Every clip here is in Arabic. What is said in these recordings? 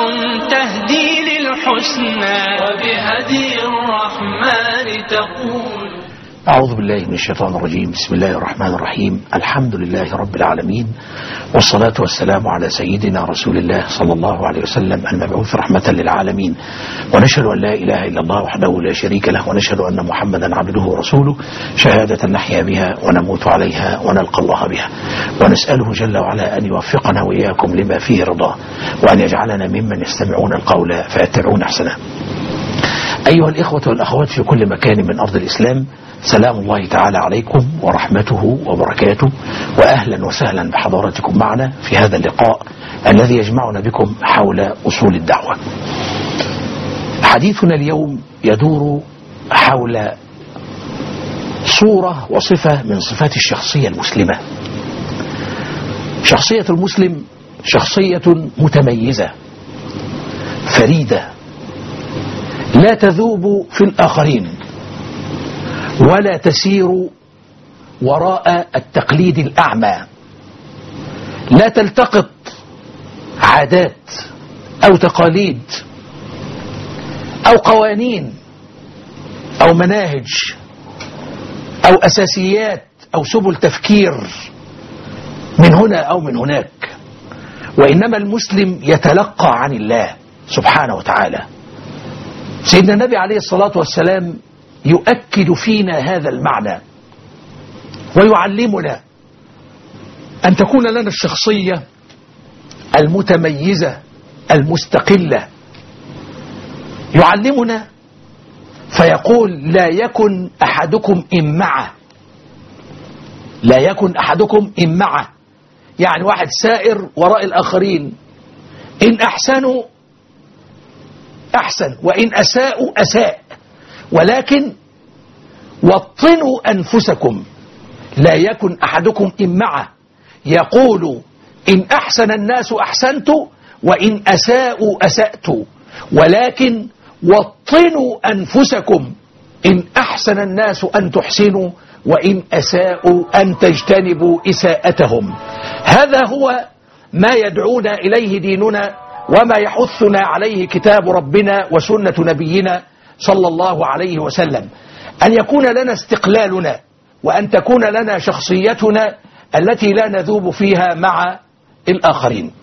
تهدي للحسنى وبهدي الرحمن تقول. أعوذ بالله من الشيطان الرجيم. بسم الله الرحمن الرحيم. الحمد لله رب العالمين، والصلاة والسلام على سيدنا رسول الله صلى الله عليه وسلم المبعوث رحمة للعالمين، ونشهد أن لا إله إلا الله وحده لا شريك له، ونشهد أن محمدا عبده ورسوله، شهادة نحيا بها ونموت عليها ونلقى الله بها، ونسأله جل وعلا أن يوفقنا وإياكم لما فيه رضاه، وأن يجعلنا ممن يستمعون القول فيتبعون أحسنه. أيها الإخوة والأخوات في كل مكان من أرض الإسلام، سلام الله تعالى عليكم ورحمته وبركاته، وأهلا وسهلا بحضراتكم معنا في هذا اللقاء الذي يجمعنا بكم حول أصول الدعوة. حديثنا اليوم يدور حول صورة وصفة من صفات الشخصية المسلمة. شخصية المسلم شخصية متميزة فريدة، لا تذوب في الآخرين ولا تسير وراء التقليد الأعمى، لا تلتقط عادات أو تقاليد أو قوانين أو مناهج أو أساسيات أو سبل تفكير من هنا أو من هناك، وإنما المسلم يتلقى عن الله سبحانه وتعالى. سيدنا النبي عليه الصلاة والسلام يؤكد فينا هذا المعنى ويعلمنا أن تكون لنا الشخصية المتميزة المستقلة. يعلمنا فيقول: لا يكن أحدكم إمعة. لا يكن أحدكم إمعة، يعني واحد سائر وراء الآخرين، إن أحسنوا أحسن وإن أساءوا أساء، ولكن وطنوا أنفسكم. لا يكن أحدكم إمعة يقول إن أحسن الناس أحسنت وإن أساءوا أسأت، ولكن وطنوا أنفسكم. إن أحسن الناس أن تحسنوا وإن أساءوا أن تجتنبوا إساءتهم. هذا هو ما يدعونا إليه ديننا وما يحثنا عليه كتاب ربنا وسنة نبينا صلى الله عليه وسلم، أن يكون لنا استقلالنا، وأن تكون لنا شخصيتنا التي لا نذوب فيها مع الآخرين.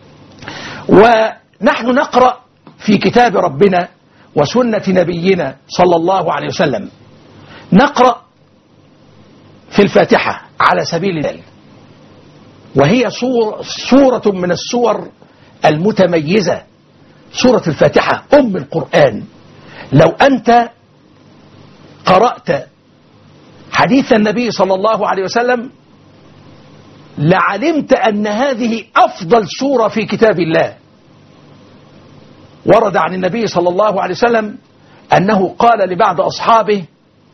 ونحن نقرأ في كتاب ربنا وسنة نبينا صلى الله عليه وسلم، نقرأ في الفاتحة على سبيل المثال، وهي صورة من الصور المتميزة. سورة الفاتحة أم القرآن. لو أنت قرأت حديث النبي صلى الله عليه وسلم لعلمت أن هذه أفضل سورة في كتاب الله. ورد عن النبي صلى الله عليه وسلم أنه قال لبعض أصحابه: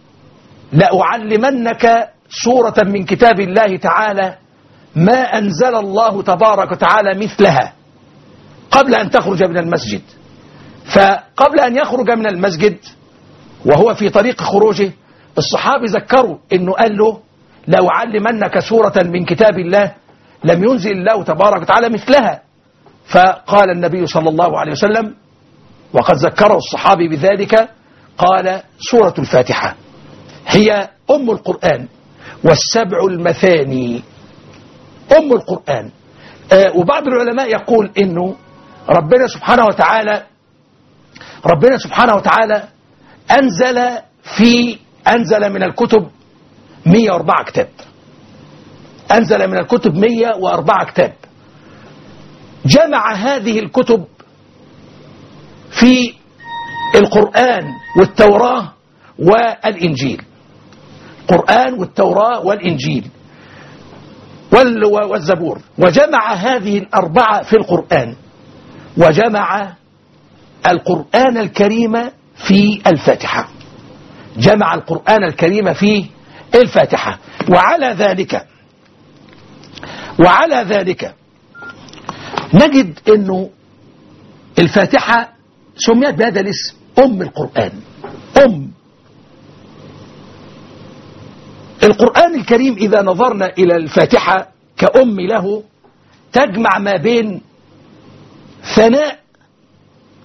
لأعلمنك سورة من كتاب الله تعالى ما أنزل الله تبارك وتعالى مثلها، قبل أن تخرج من المسجد. فقبل أن يخرج من المسجد وهو في طريق خروجه، الصحابي ذكروا أنه قال له: لو علمنك سورة من كتاب الله لم ينزل الله تبارك وتعالى مثلها. فقال النبي صلى الله عليه وسلم، وقد ذكره الصحابي بذلك، قال: سورة الفاتحة هي أم القرآن والسبع المثاني. أم القرآن. وبعض العلماء يقول إنه ربنا سبحانه وتعالى أنزل من الكتب 104 كتاب. أنزل من الكتب 104 كتاب. جمع هذه الكتب في القرآن والتوراة والإنجيل. القرآن والتوراة والإنجيل والزبور. وجمع هذه الأربعة في القرآن، وجمع القرآن الكريم في الفاتحة. جمع القرآن الكريم في الفاتحة. وعلى ذلك نجد أنه الفاتحة سميت بهذا الاسم أم القرآن. القرآن الكريم إذا نظرنا إلى الفاتحة كأم له تجمع ما بين ثناء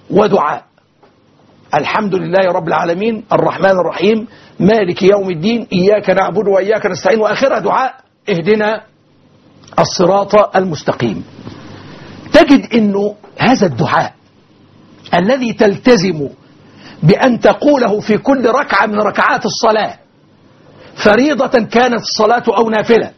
ودعاء. الحمد لله رب العالمين الرحمن الرحيم مالك يوم الدين إياك نعبد وإياك نستعين، وآخرها دعاء اهدنا الصراط المستقيم. تجد أنه هذا الدعاء الذي تلتزم بأن تقوله في كل ركعة من ركعات الصلاة، فريضة كانت الصلاة أو نافلة،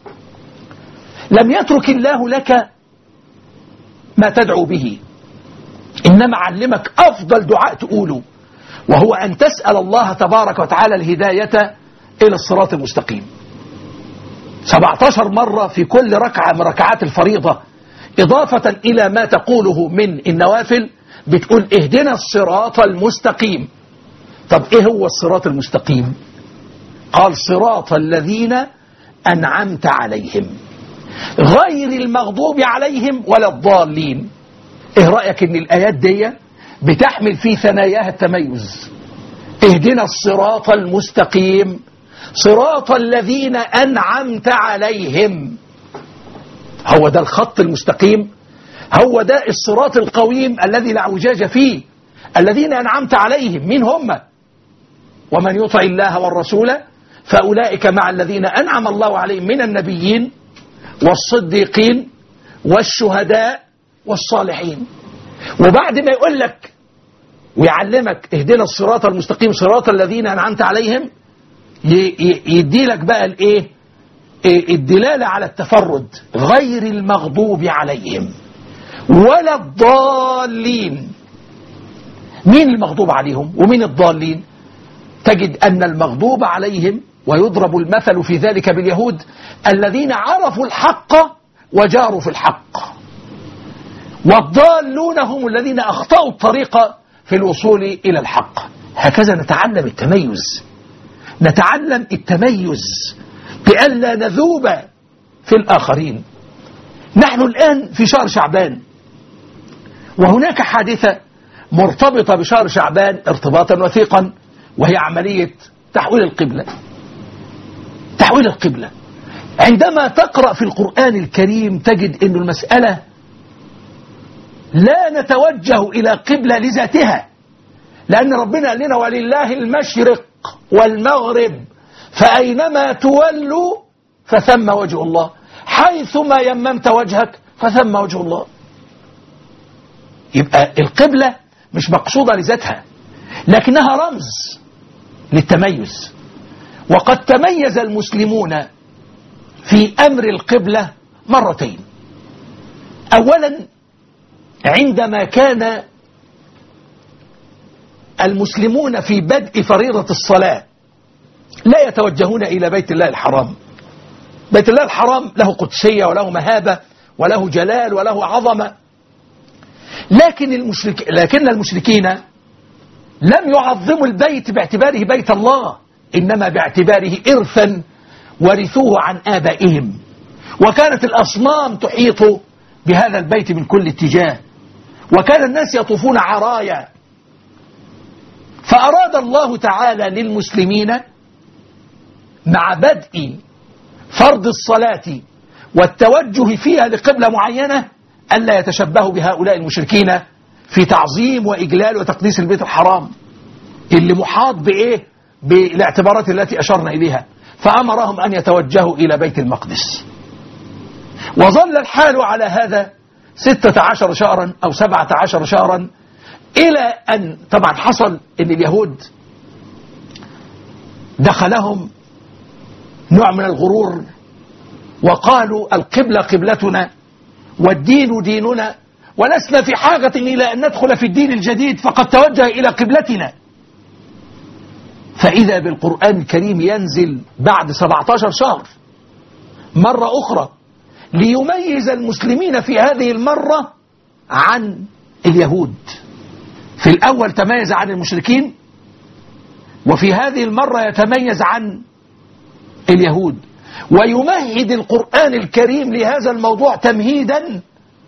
لم يترك الله لك ما تدعو به، إنما علمك أفضل دعاء تقوله، وهو أن تسأل الله تبارك وتعالى الهداية إلى الصراط المستقيم. 17 مرة في كل ركعة من ركعات الفريضة، إضافة إلى ما تقوله من النوافل، بتقول اهدنا الصراط المستقيم. طب إيه هو الصراط المستقيم؟ قال صراط الذين أنعمت عليهم غير المغضوب عليهم ولا الضالين. إيه رأيك إن الآيات دي بتحمل في ثناياها التميز؟ اهدنا الصراط المستقيم صراط الذين أنعمت عليهم، هو ده الخط المستقيم، هو ده الصراط القويم الذي لا اعوجاج فيه. الذين أنعمت عليهم مين هم؟ ومن يطع الله والرسول فأولئك مع الذين أنعم الله عليهم من النبيين والصديقين والشهداء والصالحين. وبعد ما يقول لك ويعلمك اهدنا الصراط المستقيم صراط الذين أنعمت عليهم، يدي لك بقى الايه؟ الدلالة على التفرد، غير المغضوب عليهم ولا الضالين. مين المغضوب عليهم ومين الضالين؟ تجد أن المغضوب عليهم، ويضرب المثل في ذلك باليهود الذين عرفوا الحق وجاروا في الحق، والضالون هم الذين أخطأوا الطريق في الوصول إلى الحق. هكذا نتعلم التميز، نتعلم التميز بألا نذوب في الآخرين. نحن الآن في شهر شعبان، وهناك حادثة مرتبطة بشهر شعبان ارتباطا وثيقا، وهي عملية تحويل القبلة. تحويل القبلة عندما تقرأ في القرآن الكريم تجد أن المسألة لا نتوجه إلى قبلة لذاتها، لأن ربنا قال لنا ولله المشرق والمغرب فأينما تولوا فثم وجه الله، حيثما يممت وجهك فثم وجه الله. يبقى القبلة مش مقصودة لذاتها، لكنها رمز للتميز. وقد تميز المسلمون في أمر القبلة مرتين. أولا عندما كان المسلمون في بدء فريضة الصلاة لا يتوجهون إلى بيت الله الحرام. بيت الله الحرام له قدسية وله مهابة وله جلال وله عظمة، لكن المشركين لم يعظموا البيت باعتباره بيت الله، إنما باعتباره إرثا ورثوه عن آبائهم، وكانت الأصنام تحيط بهذا البيت من كل اتجاه، وكان الناس يطوفون عرايا. فأراد الله تعالى للمسلمين مع بدء فرض الصلاة والتوجه فيها لقبلة معينة ألا يتشبهوا بهؤلاء المشركين في تعظيم وإجلال وتقديس البيت الحرام اللي محاط بإيه؟ بالاعتبارات التي أشرنا إليها. فأمرهم أن يتوجهوا إلى بيت المقدس، وظل الحال على هذا 16 شهرا أو 17 شهرا، إلى أن طبعا حصل أن اليهود دخلهم نوع من الغرور، وقالوا القبلة قبلتنا والدين ديننا، ولسنا في حاجة إلى أن ندخل في الدين الجديد، فقد توجه إلى قبلتنا. فإذا بالقرآن الكريم ينزل بعد 17 شهر مرة أخرى ليميز المسلمين في هذه المرة عن اليهود. في الأول تميز عن المشركين، وفي هذه المرة يتميز عن اليهود. ويمهد القرآن الكريم لهذا الموضوع تمهيدا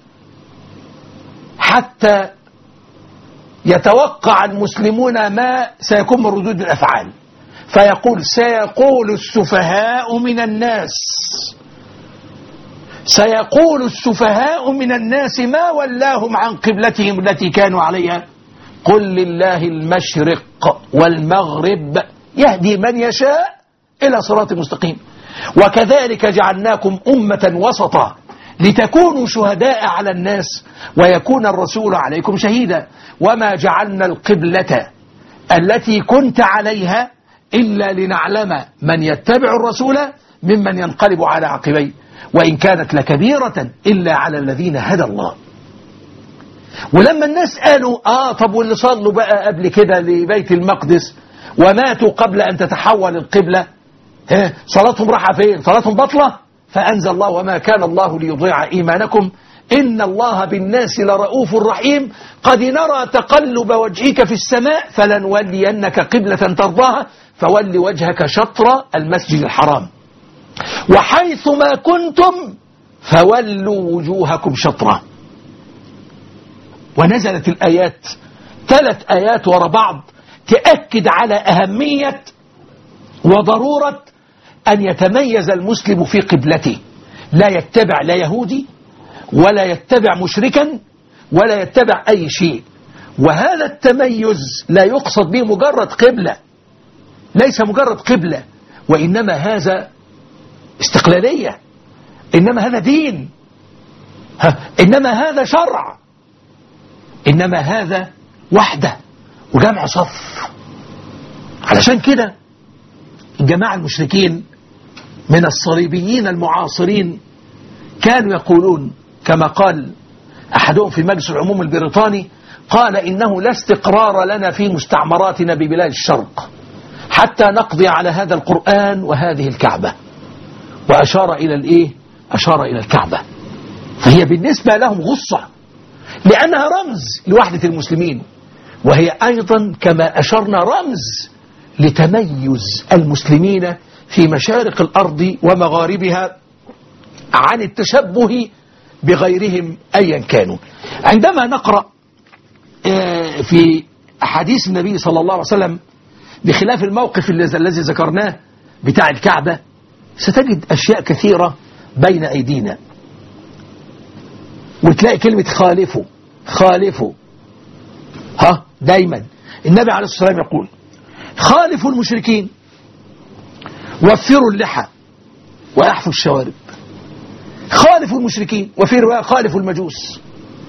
حتى يتوقع المسلمون ما سيكون من ردود الأفعال، فيقول سيقول السفهاء من الناس سيقول السفهاء من الناس ما ولاهم عن قبلتهم التي كانوا عليها قل لله المشرق والمغرب يهدي من يشاء إلى صراط مستقيم وكذلك جعلناكم أمة وسطا لتكونوا شهداء على الناس ويكون الرسول عليكم شهيدا وما جعلنا القبلة التي كنت عليها إلا لنعلم من يتبع الرسول ممن ينقلب على عقبيه وإن كانت لكبيرة إلا على الذين هدى الله. ولما الناس قالوا طب واللي صلوا بقى قبل كده لبيت المقدس وماتوا قبل أن تتحول القبلة صلاتهم راحة فين؟ صلاتهم بطلة. فأنزل الله وما كان الله ليضيع إيمانكم إن الله بالناس لرؤوف رحيم قد نرى تقلب وجهك في السماء فلنولينك قبلة ترضاها فول وجهك شطر المسجد الحرام وحيث ما كنتم فولوا وجوهكم شطرة. ونزلت الآيات 3 آيات وراء بعض تأكد على أهمية وضرورة أن يتميز المسلم في قبلته لا يتبع لا يهودي ولا يتبع مشركا ولا يتبع أي شيء. وهذا التميز لا يقصد به مجرد قبلة ليس مجرد قبلة وإنما هذا استقلالية إنما هذا دين إنما هذا شرع إنما هذا وحدة وجمع صف. علشان كده الجماعة المشركين من الصليبيين المعاصرين كانوا يقولون كما قال أحدهم في مجلس العموم البريطاني قال إنه لا استقرار لنا في مستعمراتنا ببلاد الشرق حتى نقضي على هذا القرآن وهذه الكعبة وأشار إلى الإيه؟ أشار إلى الكعبة. فهي بالنسبة لهم غصة لأنها رمز لوحدة المسلمين وهي أيضا كما أشرنا رمز لتميز المسلمين في مشارق الأرض ومغاربها عن التشبه بغيرهم أيا كانوا. عندما نقرأ في أحاديث النبي صلى الله عليه وسلم بخلاف الموقف الذي ذكرناه بتاع الكعبة ستجد أشياء كثيرة بين أيدينا وتلاقي كلمة خالفوا دايما النبي عليه الصلاة والسلام يقول خالفوا المشركين وفروا اللحى وأحفوا الشوارب. خالفوا المشركين وفي رواية خالفوا المجوس.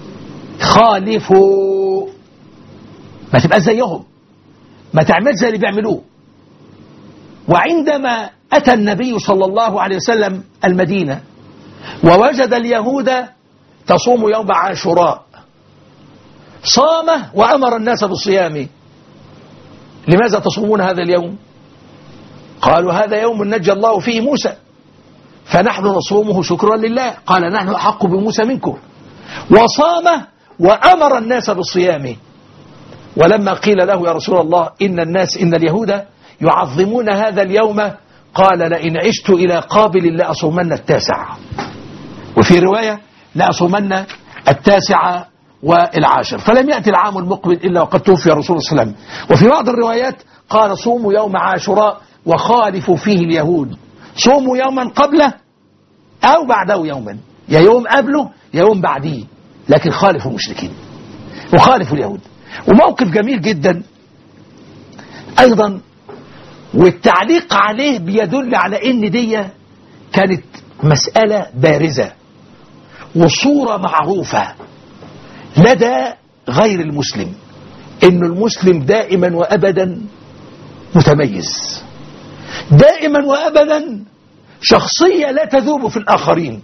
خالفوا ما تبقى زيهم ما تعمل زي اللي بيعملوه. وعندما أتى النبي صلى الله عليه وسلم المدينة ووجد اليهود تصوم يوم عاشوراء صام وأمر الناس بالصيام. لماذا تصومون هذا اليوم؟ قالوا هذا يوم نجى الله فيه موسى فنحن نصومه شكرا لله. قال نحن أحق بموسى منكم. وصام وأمر الناس بالصيام. ولما قيل له يا رسول الله إن اليهود يعظمون هذا اليوم قال لئن عشت إلى قابل لأصومن 9 وفي رواية لأصومن 9 و10. فلم يأتي العام المقبل إلا وقد توفي رسول الله صلى الله عليه وسلم. وفي بعض الروايات قال صوموا يوم عاشوراء وخالفوا فيه اليهود. صوموا يوما قبله أو بعده يوما يا يوم قبله يا يوم بعديه لكن خالفوا المشركين وخالفوا اليهود. وموقف جميل جدا أيضا والتعليق عليه بيدل على إن دي كانت مسألة بارزة وصورة معروفة لدى غير المسلم إن المسلم دائما وأبدا متميز دائما وأبدا شخصية لا تذوب في الآخرين.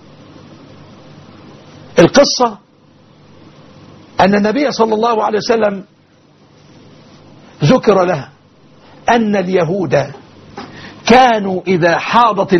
القصة أن النبي صلى الله عليه وسلم ذكر له أن اليهود كانوا إذا حاضت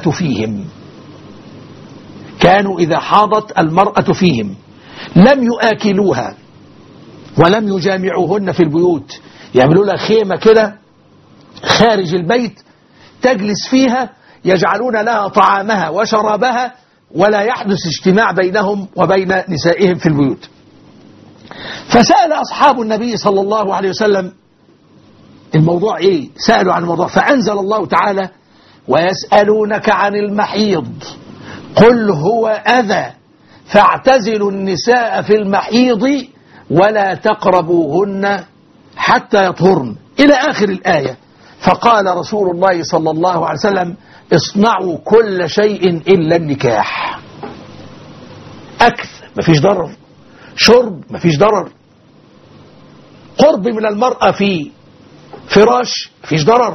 المرأة فيهم لم يآكلوها ولم يجامعوهن في البيوت. يعملوا لها خيمة كده خارج البيت تجلس فيها يجعلون لها طعامها وشرابها ولا يحدث اجتماع بينهم وبين نسائهم في البيوت. فسأل أصحاب النبي صلى الله عليه وسلم الموضوع إيه؟ سألوا عن الموضوع فأنزل الله تعالى ويسألونك عن المحيض قل هو أذى فاعتزلوا النساء في المحيض ولا تقربوهن حتى يطهرن إلى آخر الآية. فقال رسول الله صلى الله عليه وسلم اصنعوا كل شيء إلا النكاح. أكل مفيش ضرر، شرب مفيش ضرر، قرب من المرأة في فراش مفيش ضرر،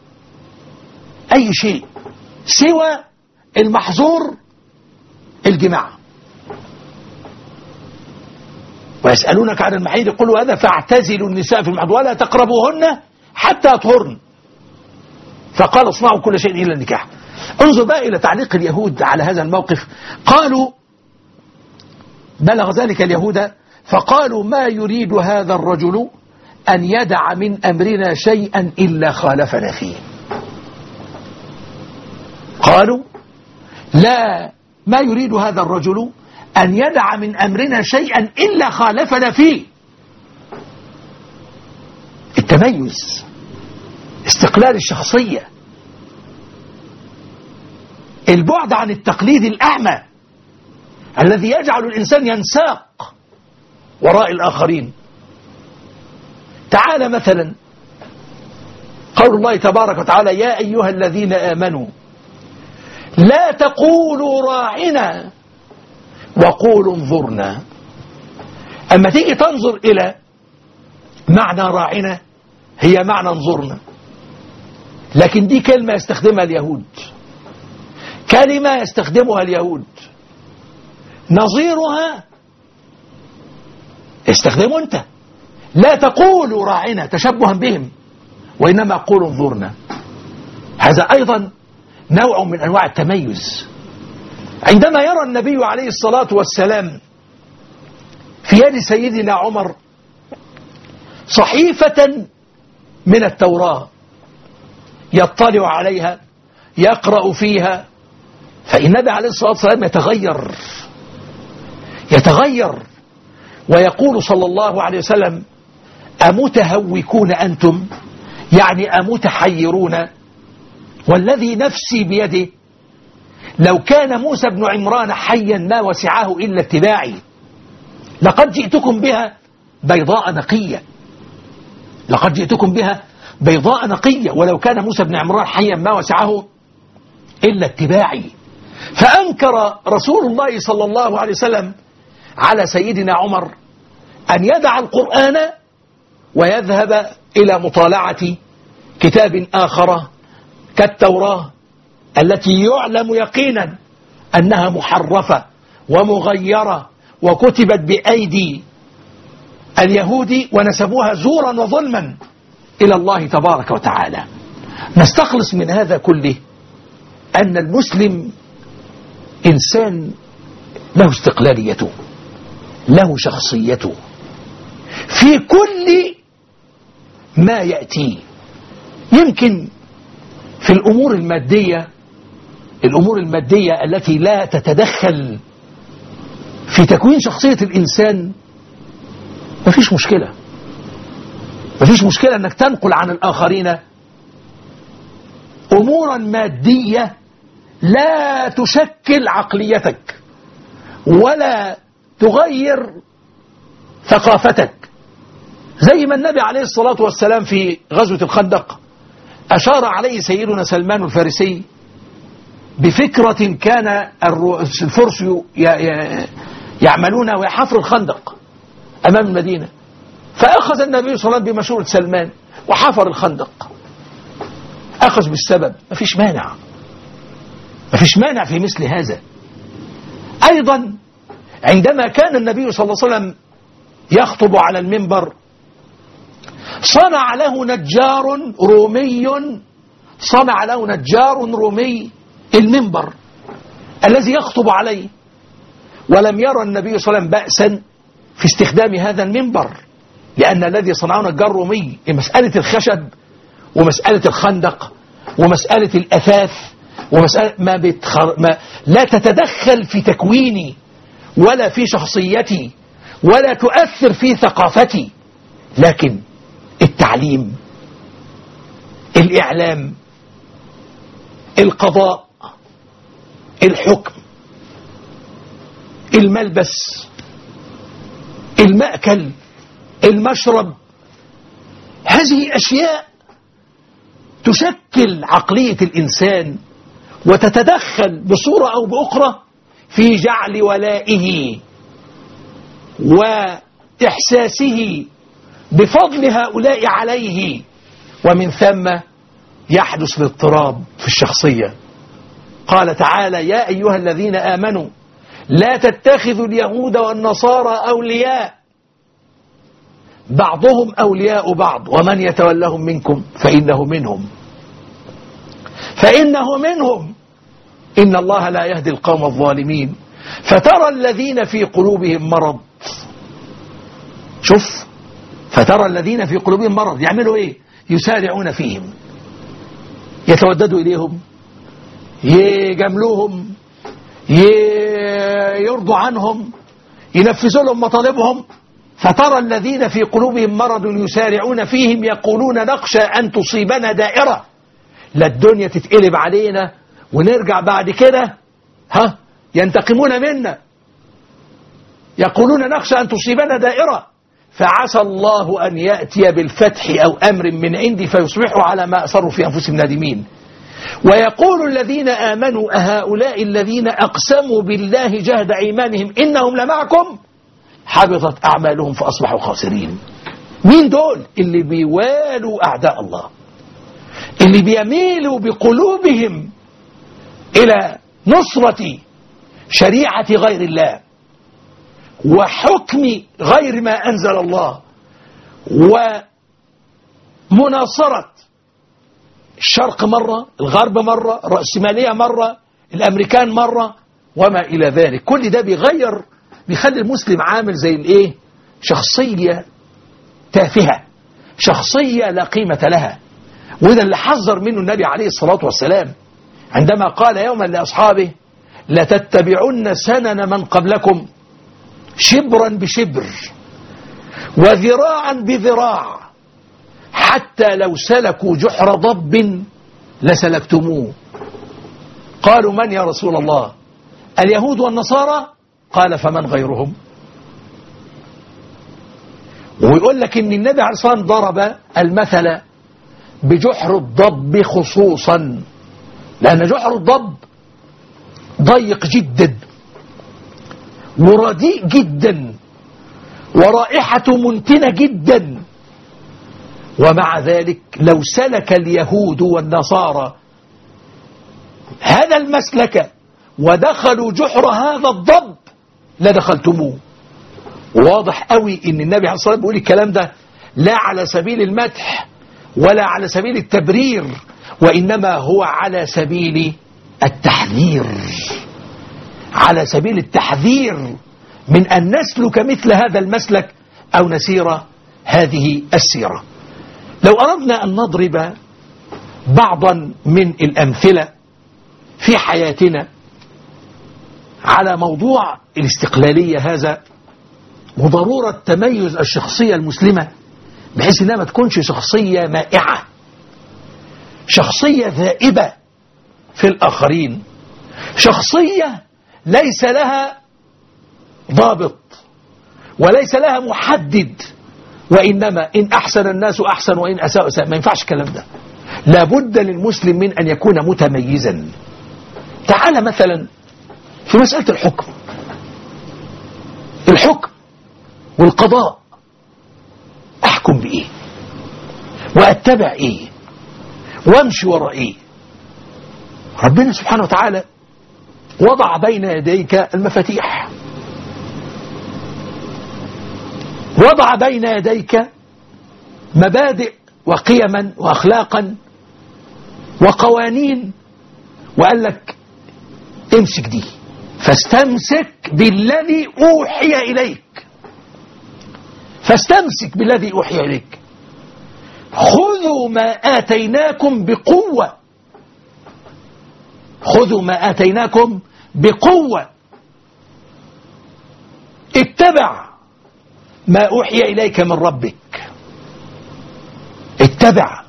أي شيء سوى المحظور الجماع. ويسألونك عن المحيض قلوا هذا فاعتزلوا النساء في المحيض ولا تقربوهن حتى يطهرن. فقال اصنعوا كل شيء إلا النكاح. انظر بقى إلى تعليق اليهود على هذا الموقف. قالوا بلغ ذلك اليهود فقالوا ما يريد هذا الرجل أن يدع من أمرنا شيئا إلا خالفنا فيه. قالوا لا ما يريد هذا الرجل أن يدع من أمرنا شيئا إلا خالفنا فيه. التميز، استقلال الشخصية، البعد عن التقليد الأعمى الذي يجعل الإنسان ينساق وراء الآخرين. تعالى مثلا قول الله تبارك وتعالى يا أيها الذين آمنوا لا تقولوا راعنا وقولوا انظرنا. أما تيجي تنظر إلى معنى راعنا هي معنى انظرنا، لكن دي كلمة يستخدمها اليهود، كلمة يستخدمها اليهود، نظيرها استخدمه أنت. لا تقولوا راعنا تشبها بهم وإنما قولوا انظرنا. هذا أيضا نوع من أنواع التميز. عندما يرى النبي عليه الصلاة والسلام في يد سيدنا عمر صحيفة من التوراة يطلع عليها يقرأ فيها، فالنبي عليه الصلاة والسلام يتغير ويقول صلى الله عليه وسلم أمتهوكون أنتم، يعني أمتحيرون، والذي نفسي بيده لو كان موسى بن عمران حيا ما وسعه إلا اتباعي لقد جئتكم بها بيضاء نقية، لقد جئتكم بها بيضاء نقية، ولو كان موسى بن عمران حيا ما وسعه إلا اتباعي. فأنكر رسول الله صلى الله عليه وسلم على سيدنا عمر أن يدع القرآن ويذهب إلى مطالعة كتاب آخر كالتوراة التي يعلم يقينا أنها محرفة ومغيرة وكتبت بأيدي اليهود ونسبوها زورا وظلما إلى الله تبارك وتعالى. نستخلص من هذا كله أن المسلم إنسان له استقلاليته، له شخصيته في كل ما يأتيه. يمكن في الأمور المادية التي لا تتدخل في تكوين شخصية الإنسان مفيش مشكلة أنك تنقل عن الآخرين أمورا مادية لا تشكل عقليتك ولا تغير ثقافتك. زي ما النبي عليه الصلاة والسلام في غزوة الخندق أشار عليه سيدنا سلمان الفارسي بفكرة كان الفرس يعملونها وهي حفر الخندق أمام المدينة، فأخذ النبي صلى الله عليه وسلم بمشورة سلمان وحفر الخندق، أخذ بالسبب. مفيش مانع في مثل هذا. أيضا عندما كان النبي صلى الله عليه وسلم يخطب على المنبر صنع له نجار رومي المنبر الذي يخطب عليه، ولم يرى النبي صلى الله عليه وسلم بأسا في استخدام هذا المنبر، لأن الذي صنعه نجار رومي مسألة الخشب ومسألة الخندق ومسألة الأثاث ومسألة لا تتدخل في تكويني ولا في شخصيتي ولا تؤثر في ثقافتي، لكن التعليم، الإعلام، القضاء، الحكم، الملبس، المأكل، المشرب، هذه أشياء تشكل عقلية الإنسان وتتدخل بصورة أو بأخرى في جعل ولائه وإحساسه بفضل هؤلاء عليه، ومن ثم يحدث الاضطراب في الشخصية. قال تعالى: يا أيها الذين آمنوا لا تتخذوا اليهود والنصارى أولياء بعضهم أولياء بعض ومن يتولهم منكم فإنه منهم إن الله لا يهدي القوم الظالمين. فترى الذين في قلوبهم مرض، شوف، فترى الذين في قلوبهم مرض يعملوا إيه؟ يسارعون فيهم، يتوددوا إليهم، يجاملوهم، يرضوا عنهم، ينفذوا لهم مطالبهم. فترى الذين في قلوبهم مرض يسارعون فيهم يقولون نخشى أن تصيبنا دائرة، لا الدنيا تتقلب علينا ونرجع بعد كده ينتقمون منا. يقولون نخشى أن تصيبنا دائرة فعسى الله أن يأتي بالفتح أو أمر من عندي فيصبحوا على ما أسروا في أنفسهم نادمين. ويقول الذين آمنوا أهؤلاء الذين أقسموا بالله جهد أيمانهم إنهم لمعكم حبطت أعمالهم فأصبحوا خاسرين. مين دول؟ اللي بيوالوا أعداء الله، اللي بيميلوا بقلوبهم إلى نصرة شريعة غير الله وحكم غير ما أنزل الله ومناصرة الشرق مرة، الغرب مرة، الرأسمالية مرة، الأمريكان مرة، وما إلى ذلك. كل ده بيخلي المسلم عامل زي الإيه؟ شخصية تافهة، شخصية لا قيمة لها. وده اللي حذر منه النبي عليه الصلاة والسلام عندما قال يوما لأصحابه: لتتبعن سنن من قبلكم شبرا بشبر وذراعا بذراع حتى لو سلكوا جحر ضب لسلكتموه. قالوا: من يا رسول الله؟ اليهود والنصارى؟ قال: فمن غيرهم؟ ويقول لك ان النبي عليه الصلاة والسلام ضرب المثل بجحر الضب خصوصا، لأن جحر الضب ضيق جدا ورديء جدا ورائحته منتنة جدا، ومع ذلك لو سلك اليهود والنصارى هذا المسلك ودخلوا جحر هذا الضب لدخلتموه. واضح قوي ان النبي عليه الصلاة والسلام بيقول الكلام ده لا على سبيل المدح ولا على سبيل التبرير، وإنما هو على سبيل التحذير، على سبيل التحذير من أن نسلك مثل هذا المسلك أو نسير هذه السيرة. لو أردنا أن نضرب بعضا من الأمثلة في حياتنا على موضوع الاستقلالية هذا وضرورة تميز الشخصية المسلمة بحيث أنها ما تكونش شخصية مائعة، شخصية ذائبة في الآخرين، شخصية ليس لها ضابط وليس لها محدد، وإنما إن أحسن الناس أحسن وإن أساء أساء. ما ينفعش الكلام ده، لابد للمسلم من أن يكون متميزا. تعال مثلا في مسألة الحكم والقضاء، أحكم بإيه وأتبع إيه وامشي وراء إيه؟ ربنا سبحانه وتعالى وضع بين يديك المفاتيح، وضع بين يديك مبادئ وقيما وأخلاقا وقوانين، وقال لك امسك دي، فاستمسك بالذي أوحي إليك، فاستمسك بالذي أوحي إليك. خذوا ما آتيناكم بقوة، خذوا ما آتيناكم بقوة، اتبع ما أوحي إليك من ربك، اتبع.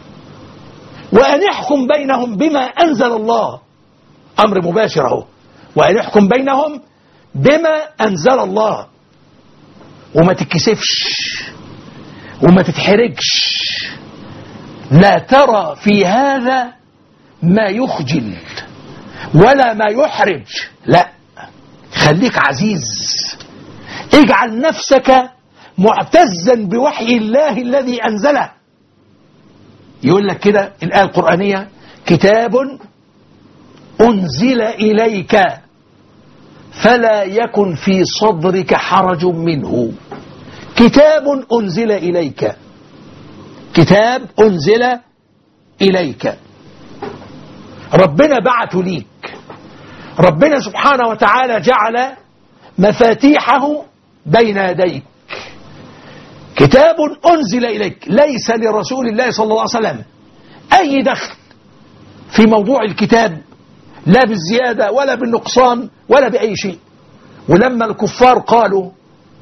وأن يحكم بينهم بما أنزل الله، أمر مباشر اهو، وأن يحكم بينهم بما أنزل الله. وما تتكسفش وما تتحرجش، لا ترى في هذا ما يخجل ولا ما يحرج، لا، خليك عزيز، اجعل نفسك معتزا بوحي الله الذي أنزله. يقول لك كده الآية القرآنية: كتاب أنزل إليك فلا يكن في صدرك حرج منه. كتاب أنزل إليك، كتاب أنزل إليك، ربنا بعته ليك، ربنا سبحانه وتعالى جعل مفاتيحه بين يديك. كتاب أنزل إليك، ليس لرسول الله صلى الله عليه وسلم أي دخل في موضوع الكتاب، لا بالزيادة ولا بالنقصان ولا بأي شيء. ولما الكفار قالوا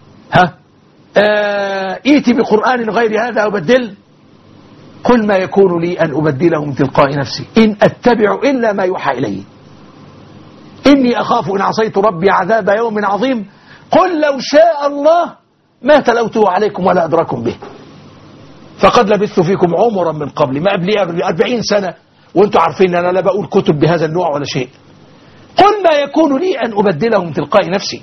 ائتي بقرآن غير هذا أو بدل، قل ما يكون لي أن أبدله من تلقاء نفسي إن أتبع إلا ما يوحى إلي إني أخاف إن عصيت ربي عذاب يوم عظيم قل لو شاء الله ما تلوته عليكم ولا أدراكم به فقد لبثت فيكم عمرا من قبل، ما قبلي 40 سنة وانتم عارفين أن أنا لا بقول كتب بهذا النوع ولا شيء. قل ما يكون لي أن أبدله من تلقاء نفسي.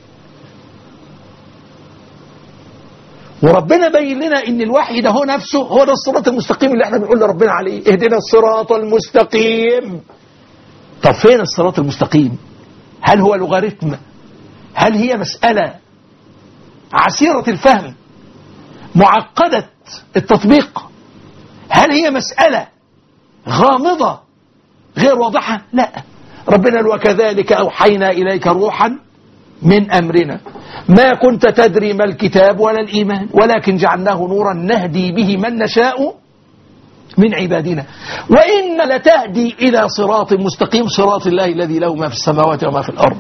وربنا بين لنا ان الوحي ده هو نفسه هو ده الصراط المستقيم اللي احنا بنقول لربنا عليه: اهدنا الصراط المستقيم. طب فين الصراط المستقيم؟ هل هو لوغاريتم؟ هل هي مسألة عسيرة الفهم معقدة التطبيق؟ هل هي مسألة غامضة غير واضحة؟ لا، ربنا قال: وكذلك أوحينا إليك روحا من أمرنا ما كنت تدري ما الكتاب ولا الإيمان ولكن جعلناه نورا نهدي به من نشاء من عبادنا وإن لتهدي إلى صراط مستقيم صراط الله الذي له ما في السماوات وما في الأرض.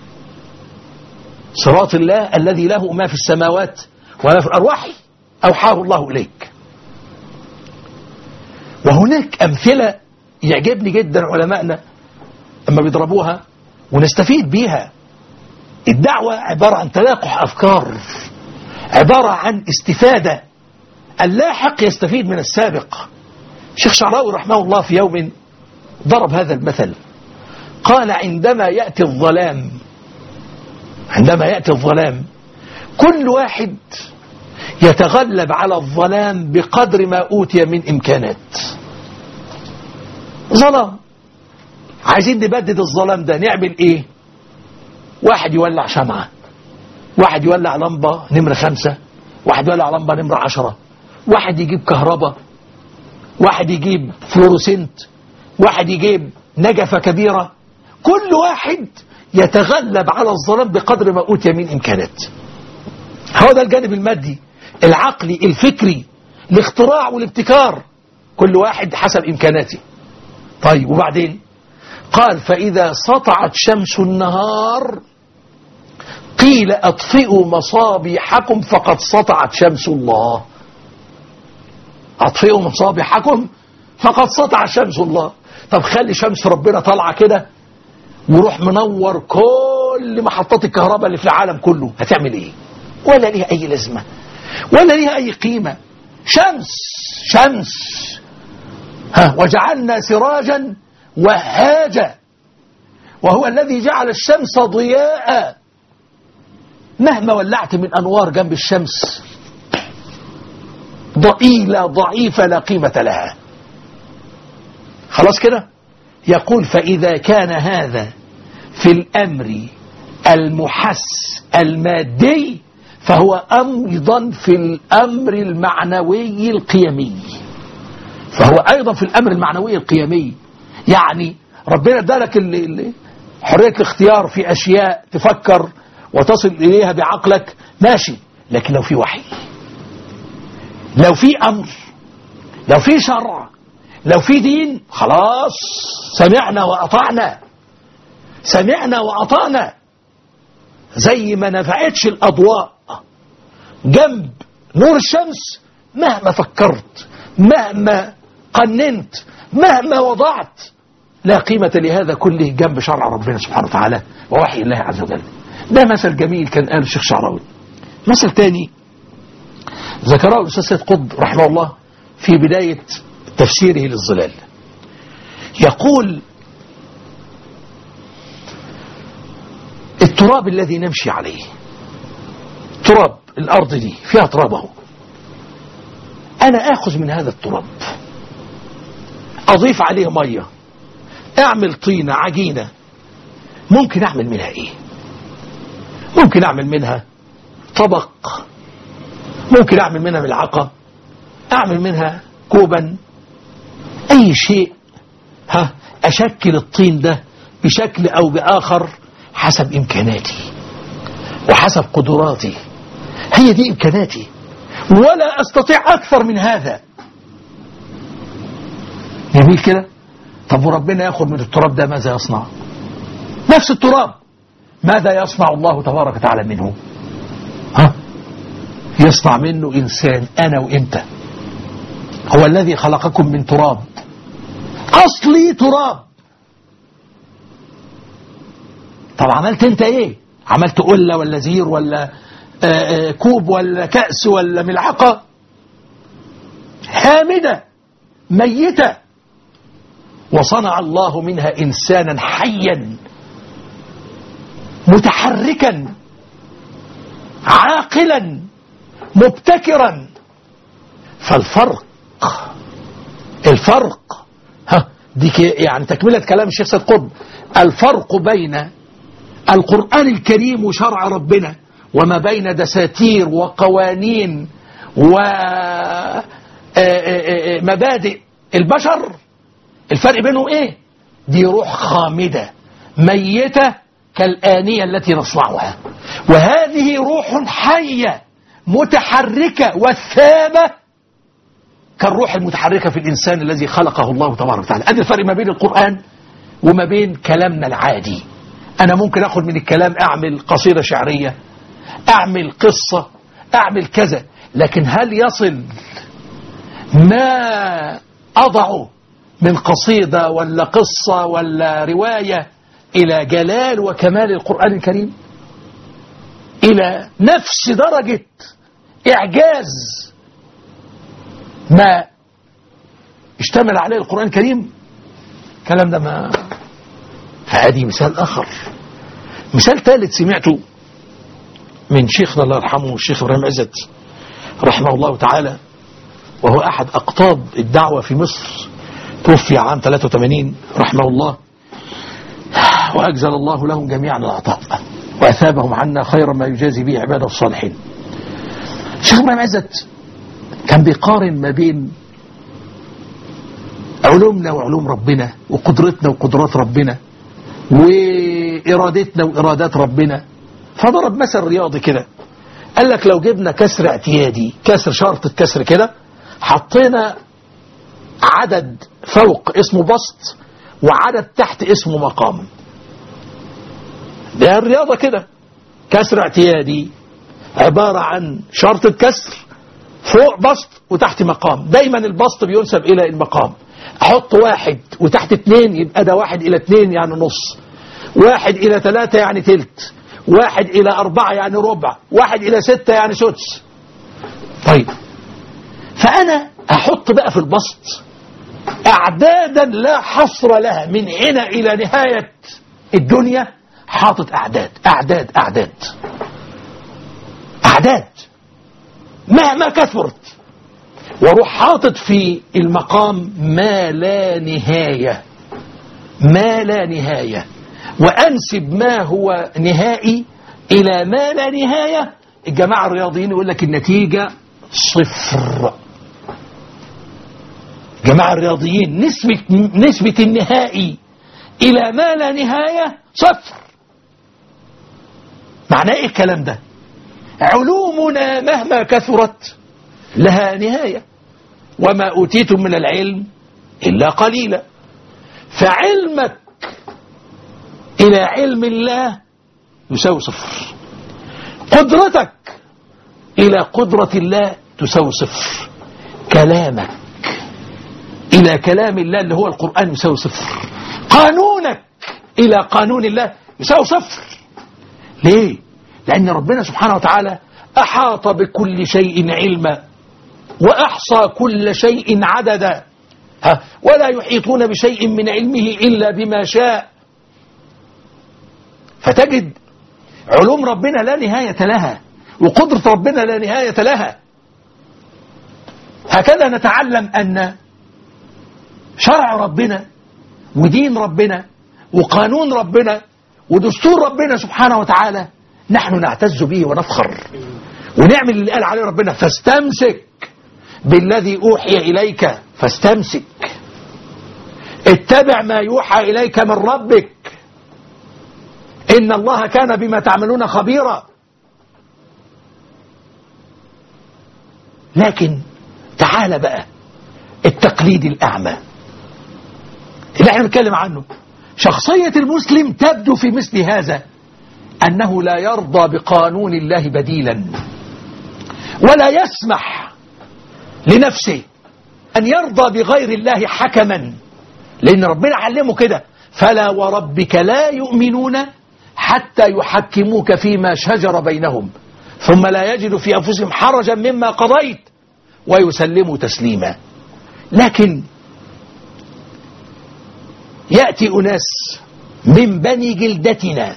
صراط الله الذي له ما في السماوات وما في الأرض وحي أوحاه الله إليك. وهناك أمثلة يعجبني جدا علماءنا أما بيضربوها ونستفيد بيها. الدعوة عبارة عن تلاقح أفكار، عبارة عن استفادة، اللاحق يستفيد من السابق. شيخ شعراوي رحمه الله في يوم ضرب هذا المثل، قال: عندما يأتي الظلام كل واحد يتغلب على الظلام بقدر ما أوتي من إمكانات. ظلام، عايزين نبدد الظلام ده، نعمل إيه؟ واحد يولع شمعة، واحد يولع لمبة نمرة 5، واحد يولع لمبة نمرة 10، واحد يجيب كهرباء، واحد يجيب فلوروسنت، واحد يجيب نجفة كبيرة. كل واحد يتغلب على الظلام بقدر ما أوتي من إمكانات. هو ده الجانب المادي العقلي الفكري، الاختراع والابتكار، كل واحد حسب إمكاناته. طيب وبعدين قال: فإذا سطعت شمس النهار قيل أطفئوا مصابيحكم فقد سطعت شمس الله. أطفئوا مصابيحكم فقد سطعت شمس الله. طب خلي شمس ربنا طالعة كده وروح منور كل محطات الكهرباء اللي في العالم كله، هتعمل ايه؟ ولا ليها أي لازمة ولا ليها أي قيمة. شمس وجعلنا سراجا وهاجا وهو الذي جعل الشمس ضياء. مهما ولعت من أنوار جنب الشمس ضئيلة ضعيفة لا قيمة لها. خلاص كده. يقول: فإذا كان هذا في الأمر المحس المادي فهو أيضا في الأمر المعنوي القيمي. يعني ربنا ادالك حرية الاختيار في أشياء تفكر وتصل إليها بعقلك، ماشي. لكن لو في وحي، لو في أمر، لو في شرع، لو في دين، خلاص سمعنا وأطعنا. زي ما نفعتش الأضواء جنب نور الشمس، مهما فكرت، مهما قننت، مهما وضعت، لا قيمة لهذا كله جنب شرع ربنا سبحانه وتعالى ووحي الله عز وجل. ده مثل جميل كان قاله الشيخ شعراوي. مثل تاني ذكره الأستاذ سيد قطب رحمه الله في بداية تفسيره للظلال. يقول: التراب الذي نمشي عليه، تراب الأرض دي فيها ترابه، أنا آخذ من هذا التراب أضيف عليه مية، أعمل طينة عجينة، ممكن أعمل منها إيه؟ ممكن أعمل منها طبق، ممكن أعمل منها ملعقة، أعمل منها كوبا، أي شيء. أشكل الطين ده بشكل أو بآخر حسب إمكاناتي وحسب قدراتي. هي دي إمكاناتي ولا أستطيع أكثر من هذا. جميل كده. طب وربنا ياخذ من التراب ده ماذا يصنع؟ نفس التراب ماذا يصنع الله تبارك وتعالى منه؟ يصنع منه إنسان، أنا وإنت. هو الذي خلقكم من تراب، أصلي تراب. طب عملت أنت إيه؟ عملت قلة ولا زير ولا كوب ولا كأس ولا ملعقة؟ هامدة ميتة، وصنع الله منها إنسانا حيا متحركا عاقلا مبتكرا. فالفرق دي يعني تكملة كلام الشيخ سيد قطب. الفرق بين القرآن الكريم وشرع ربنا وما بين دساتير وقوانين ومبادئ البشر، الفرق بينهم ايه؟ دي روح خامدة ميتة كالآنية التي نصنعها، وهذه روح حية متحركة وثابة كالروح المتحركة في الإنسان الذي خلقه الله تبارك وتعالى. هذا الفرق ما بين القرآن وما بين كلامنا العادي. أنا ممكن أخذ من الكلام أعمل قصيدة شعرية، أعمل قصة، أعمل كذا، لكن هل يصل ما أضعه من قصيدة ولا قصة ولا رواية إلى جلال وكمال القرآن الكريم؟ إلى نفس درجة إعجاز ما اشتمل عليه القرآن الكريم؟ كلام ده ما. فهذه مثال آخر. مثال ثالث سمعته من شيخنا الله يرحمه الشيخ إبراهيم عزت رحمه الله تعالى، وهو أحد أقطاب الدعوة في مصر، توفي عام 83 رحمه الله، وأجزل الله لهم جميعا العطاء وأثابهم عنا خير ما يجازي به عباده الصالحين. الشيخ إبراهيم عزت كان بيقارن ما بين علومنا وعلوم ربنا وقدرتنا وقدرات ربنا وإرادتنا وإرادات ربنا، فضرب مثل رياضي كده. قال لك لو جبنا كسر اعتيادي، كسر شرطة كسر كده، حطينا عدد فوق اسمه بسط وعدد تحت اسمه مقام. ده الرياضة كده. كسر اعتيادي عبارة عن شرطة كسر فوق بسط وتحت مقام. دايما البسط بينسب إلى المقام. أحط 1 وتحت 2 يبقى ده 1 إلى 2 يعني نص، 1 إلى 3 يعني تلت، 1 إلى 4 يعني ربع، 1 إلى 6 يعني سدس. طيب فأنا أحط بقى في البسط أعدادا لا حصر لها من هنا إلى نهاية الدنيا، حاطط أعداد أعداد أعداد أعداد مهما كثرت، واروح حاطط في المقام ما لا نهاية، ما لا نهاية، وأنسب ما هو نهائي إلى ما لا نهاية. الجماعة الرياضيين يقول لك النتيجة 0. جماعة الرياضيين نسبة النهائي إلى ما لا نهاية 0. معناه إيه الكلام ده؟ علومنا مهما كثرت لها نهاية، وما أوتيتم من العلم إلا قليلا. فعلمك إلى علم الله يساوي 0، قدرتك إلى قدرة الله تساوي 0، كلامك إلى كلام الله اللي هو القرآن يساوي 0، قانونك إلى قانون الله يساوي صفر. ليه؟ لأن ربنا سبحانه وتعالى أحاط بكل شيء علما وأحصى كل شيء عددا، ولا يحيطون بشيء من علمه إلا بما شاء. فتجد علوم ربنا لا نهاية لها، وقدرة ربنا لا نهاية لها. هكذا نتعلم أن شرع ربنا ودين ربنا وقانون ربنا ودستور ربنا سبحانه وتعالى نحن نعتز به ونفخر ونعمل اللي قال عليه ربنا: فاستمسك بالذي أوحي إليك، فاستمسك، اتبع ما يوحى إليك من ربك، إن الله كان بما تعملون خبيرا. لكن تعال بقى التقليد الأعمى اللي احنا بنتكلم عنه. شخصية المسلم تبدو في مثل هذا أنه لا يرضى بقانون الله بديلا، ولا يسمح لنفسه أن يرضى بغير الله حكما، لأن ربنا علمه كده: فلا وربك لا يؤمنون حتى يحكموك فيما شجر بينهم ثم لا يجدوا في أنفسهم حرجا مما قضيت ويسلموا تسليما. لكن يأتي أناس من بني جلدتنا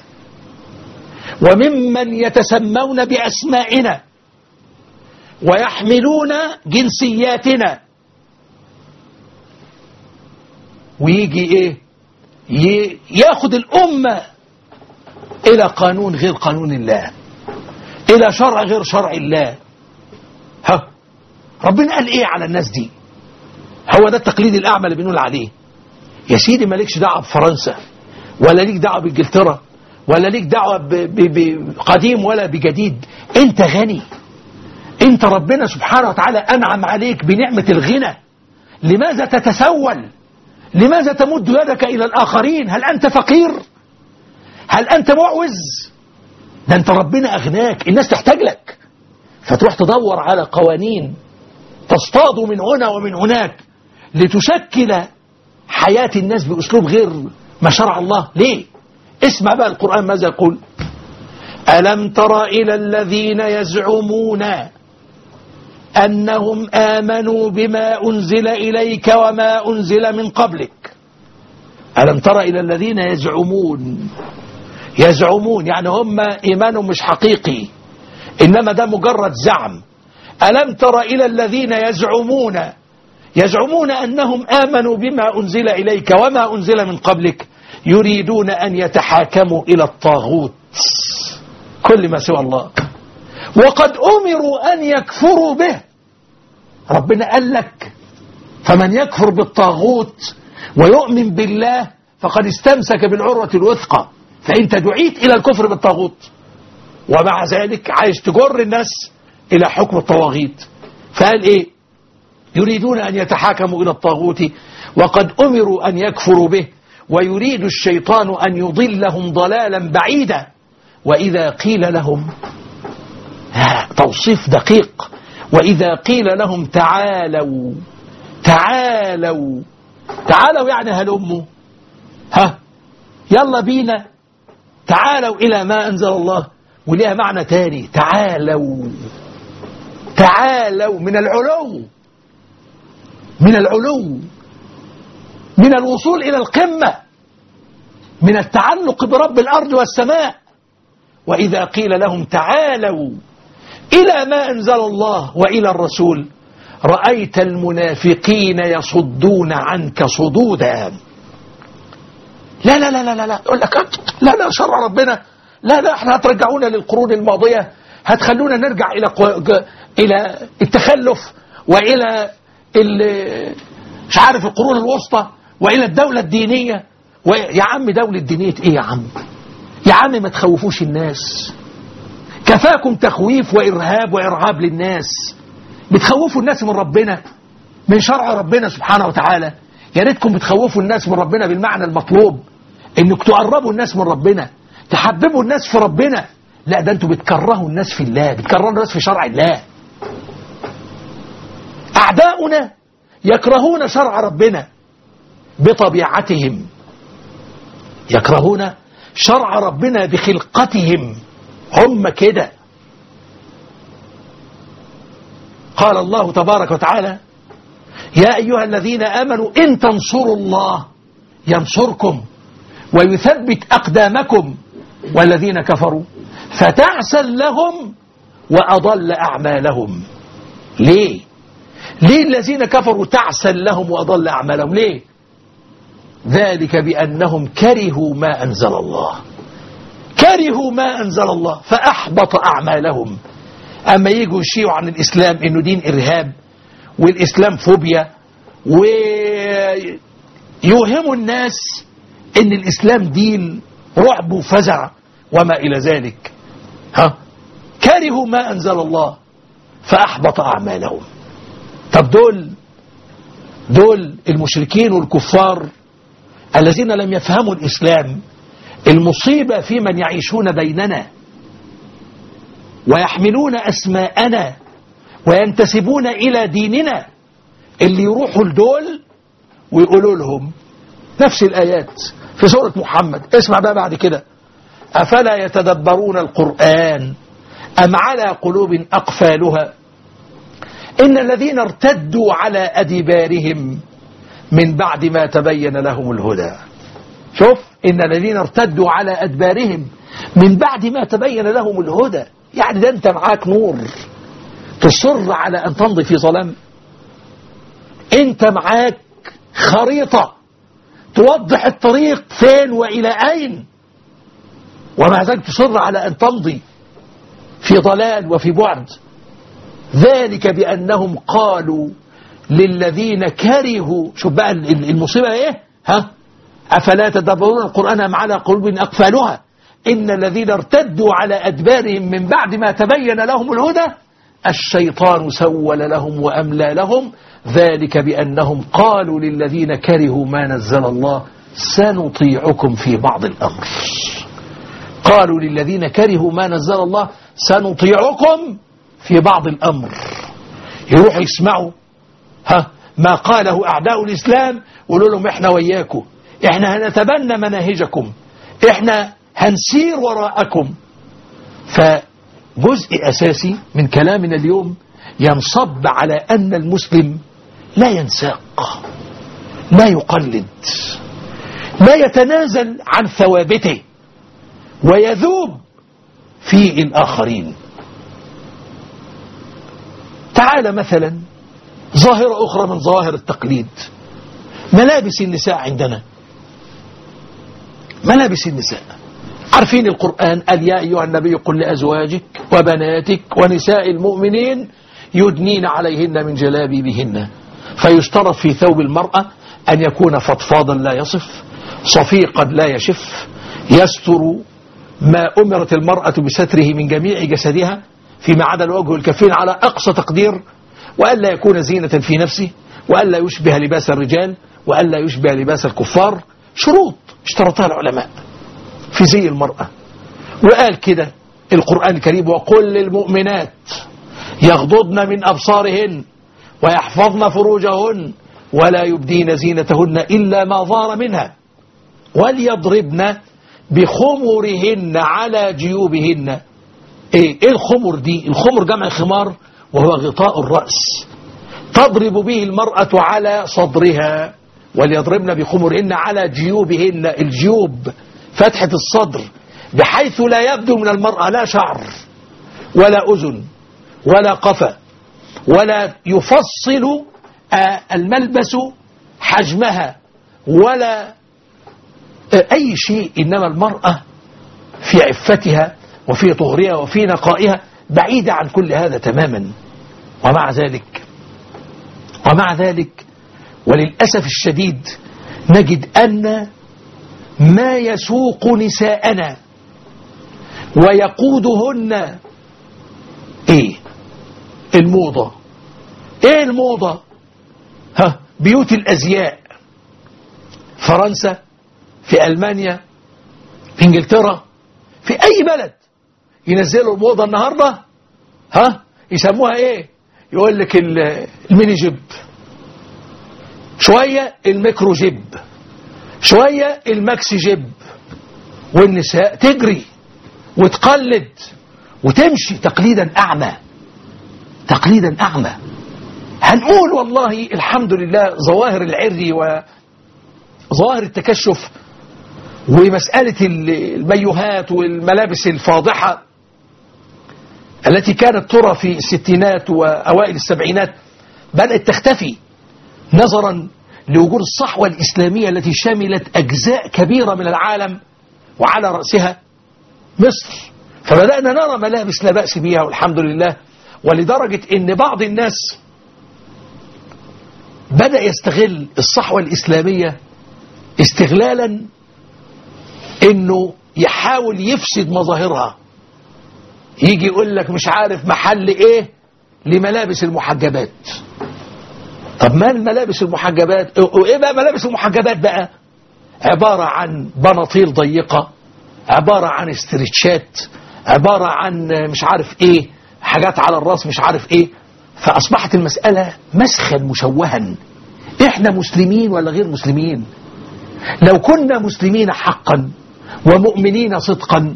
وممن يتسمون بأسمائنا ويحملون جنسياتنا، ويجي ياخد الأمة إلى قانون غير قانون الله، إلى شرع غير شرع الله. ربنا قال إيه على الناس دي؟ هو ده التقليد الأعمى اللي بنقول عليه. يا سيدي مالكش دعوة بفرنسا، ولا ليك دعوة بإنجلترا، ولا ليك دعوة بقديم ولا بجديد. أنت غني، أنت ربنا سبحانه وتعالى أنعم عليك بنعمة الغنى. لماذا تتسول؟ لماذا تمد يدك إلى الآخرين؟ هل أنت فقير؟ هل أنت معوز؟ ده أنت ربنا أغناك، الناس تحتاج لك، فتروح تدور على قوانين تصطاد من هنا ومن هناك لتشكل حياة الناس بأسلوب غير ما شرع الله. ليه؟ اسمع بقى القرآن ماذا يقول: ألم تر إلى الذين يزعمون أنهم آمنوا بما أنزل إليك وما أنزل من قبلك. ألم تر إلى الذين يزعمون يعني هم إيمانهم مش حقيقي، إنما ده مجرد زعم. ألم تر إلى الذين يزعمون أنهم آمنوا بما أنزل إليك وما أنزل من قبلك يريدون أن يتحاكموا إلى الطاغوت كل ما سوى الله وقد أمروا أن يكفروا به. ربنا قال لك: فمن يكفر بالطاغوت ويؤمن بالله فقد استمسك بالعروة الوثقى. فأنت دعيت إلى الكفر بالطاغوت، ومع ذلك عايز تجر الناس إلى حكم الطواغيت. فقال إيه؟ يريدون أن يتحاكموا إلى الطاغوت وقد أمروا أن يكفروا به ويريد الشيطان أن يضلهم ضلالا بعيدا. وإذا قيل لهم، توصيف دقيق، وإذا قيل لهم تعالوا يعني هلموا، يلا بينا، تعالوا إلى ما أنزل الله. وليها معنى تاني: تعالوا من العلو، من الوصول إلى القمة، من التعلق برب الأرض والسماء. وإذا قيل لهم تعالوا إلى ما أنزل الله وإلى الرسول رأيت المنافقين يصدون عنك صدودا. لا لا لا لا لا، يقول لك لا شرع ربنا، لا احنا هترجعونا للقرون الماضية، هتخلونا نرجع إلى التخلف وإلى مش عارف القرون الوسطى وإلى الدولة الدينية. يا عم دولة دينية إيه يا عم؟ يا عم ما تخوفوش الناس، كفاكم تخويف وإرهاب وإرعاب للناس. بتخوفوا الناس من ربنا، من شرع ربنا سبحانه وتعالى. يا ريتكم بتخوفوا الناس من ربنا بالمعنى المطلوب، انك تقربوا الناس من ربنا، تحببوا الناس في ربنا. لا، ده انتوا بتكرهوا الناس في الله، بتكرهوا الناس في شرع الله. أعداؤنا يكرهون شرع ربنا بطبيعتهم، يكرهون شرع ربنا بخلقتهم، هم كده. قال الله تبارك وتعالى: يا أيها الذين آمنوا إن تنصروا الله ينصركم ويثبت أقدامكم والذين كفروا فتعسا لهم وأضل أعمالهم. ليه الذين كفروا تعسا لهم وأضل أعمالهم؟ ليه؟ ذلك بأنهم كرهوا ما أنزل الله، كرهوا ما أنزل الله فأحبط أعمالهم. أما يجوا يشيعوا عن الإسلام إنه دين إرهاب والإسلام فوبيا، ويوهموا الناس إن الإسلام دين رعب وفزع وما إلى ذلك، كرهوا ما أنزل الله فأحبط أعمالهم. طب دول المشركين والكفار الذين لم يفهموا الإسلام. المصيبة في من يعيشون بيننا ويحملون أسماءنا وينتسبون إلى ديننا، اللي يروحوا لدول ويقولوا لهم نفس الآيات في سورة محمد. اسمع بقى بعد كده: أفلا يتدبرون القرآن أم على قلوب أقفالها إن الذين ارتدوا على أدبارهم من بعد ما تبين لهم الهدى. شوف، إن الذين ارتدوا على أدبارهم من بعد ما تبين لهم الهدى، يعني ده أنت معاك نور تصر على أن تمضي في ظلام، أنت معاك خريطة توضح الطريق فين وإلى أين، ومع ذلك تصر على أن تمضي في ضلال وفي بعد. ذلك بأنهم قالوا للذين كرهوا. شوف بقى المصيبة إيه؟ أفلا تدبرون القرآن أم على قلوب أقفالها إن الذين ارتدوا على أدبارهم من بعد ما تبين لهم الهدى الشيطان سول لهم وأملى لهم ذلك بأنهم قالوا للذين كرهوا ما نزل الله سنطيعكم في بعض الأمر. قالوا للذين كرهوا ما نزل الله سنطيعكم في بعض الأمر. يروحوا يسمعوا ما قاله أعداء الإسلام ويقولوا لهم إحنا وياكم، إحنا هنتبنى مناهجكم، إحنا هنسير وراءكم. فجزء أساسي من كلامنا اليوم ينصب على أن المسلم لا ينساق، لا يقلد، لا يتنازل عن ثوابته ويذوب في الآخرين. تعال مثلا ظاهرة أخرى من ظواهر التقليد، ملابس النساء عندنا. ملابس النساء، عارفين القرآن قال يا أيها النبي قل لأزواجك وبناتك ونساء المؤمنين يدنين عليهن من جلابيبهن. فيشترط في ثوب المرأة أن يكون فضفاضا لا يصف، صفيقا لا يشف، يستر ما أمرت المرأة بستره من جميع جسدها فيما عدا الوجه والكفين على أقصى تقدير، وألا يكون زينة في نفسه، وألا يشبه لباس الرجال، وألا يشبه لباس الكفار. شروط اشترطها العلماء في زي المرأة. وقال كده القرآن الكريم وقل للمؤمنات يغضضن من أبصارهن ويحفظن فروجهن ولا يبدين زينتهن إلا ما ظهر منها وليضربن بخمرهن على جيوبهن. ايه الخمر دي؟ الخمر جمع خمار وهو غطاء الرأس تضرب به المرأة على صدرها. وليضربن بخمرهن على جيوبهن، الجيوب فتحة الصدر بحيث لا يبدو من المرأة لا شعر ولا أذن ولا قفا، ولا يفصل الملبس حجمها ولا أي شيء. إنما المرأة في عفتها وفي طهرها وفي نقائها بعيدة عن كل هذا تماما. ومع ذلك وللأسف الشديد نجد أن ما يسوق نساءنا ويقودهن الموضة. الموضة؟ بيوت الأزياء، فرنسا، في ألمانيا، في إنجلترا، في أي بلد ينزلوا الموضة النهاردة يسموها يقول لك الميني جيب، شوية الميكرو جيب، شوية الماكسي جيب، والنساء تجري وتقلد وتمشي تقليدا أعمى، تقليدا أعمى. هنقول والله الحمد لله ظواهر العري وظواهر التكشف ومسألة المايوهات والملابس الفاضحة التي كانت ترى في الستينات وأوائل السبعينات بدأت تختفي نظرا لوجود الصحوة الإسلامية التي شملت أجزاء كبيرة من العالم وعلى رأسها مصر. فبدأنا نرى ملابس لا بأس بها والحمد لله، ولدرجة أن بعض الناس بدأ يستغل الصحوة الإسلامية استغلالا أنه يحاول يفسد مظاهرها. يجي يقول لك مش عارف محل إيه لملابس المحجبات. طب ما الملابس المحجبات؟ وإيه بقى ملابس المحجبات بقى؟ عبارة عن بناطيل ضيقة، عبارة عن استرتشات، عبارة عن مش عارف إيه، حاجات على الراس مش عارف إيه. فأصبحت المسألة مسخا مشوها. إحنا مسلمين ولا غير مسلمين؟ لو كنا مسلمين حقا ومؤمنين صدقا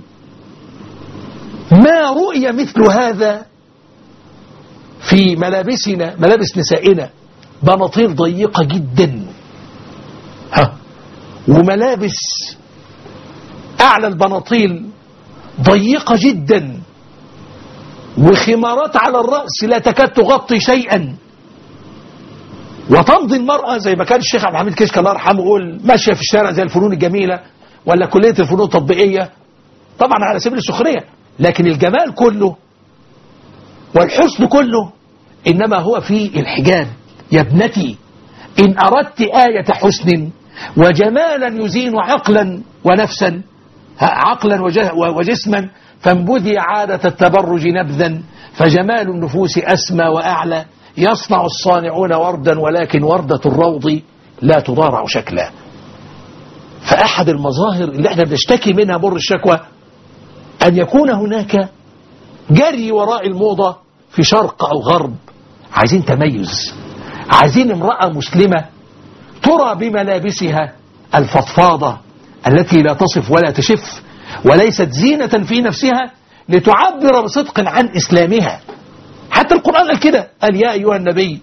ما رؤي مثل هذا في ملابسنا، ملابس نسائنا، بناطيل ضيقة جدا وملابس أعلى البناطيل ضيقة جدا وخمارات على الرأس لا تكاد تغطي شيئا، وتمضي المرأة زي ما كان الشيخ عبد الحميد كشك الله يرحمه يقول ماشية في الشارع زي الفنون الجميلة ولا كلية الفنون التطبيقية، طبعا على سبيل السخرية، لكن الجمال كله والحسن كله إنما هو في الحجاب. يا ابنتي إن أردت آية حسن وجمالا يزين عقلا ونفسا، عقلا وجسما، فانبذي عادة التبرج نبذا، فجمال النفوس أسمى وأعلى، يصنع الصانعون وردا ولكن وردة الروض لا تضارع شكلا. فأحد المظاهر اللي احنا بنشتكي منها مر الشكوى أن يكون هناك جري وراء الموضة في شرق أو غرب. عايزين تميز، عايزين امرأة مسلمة ترى بملابسها الفضفاضة التي لا تصف ولا تشف وليست زينة في نفسها لتعبر بصدق عن إسلامها. حتى القرآن قال كده، قال يا أيها النبي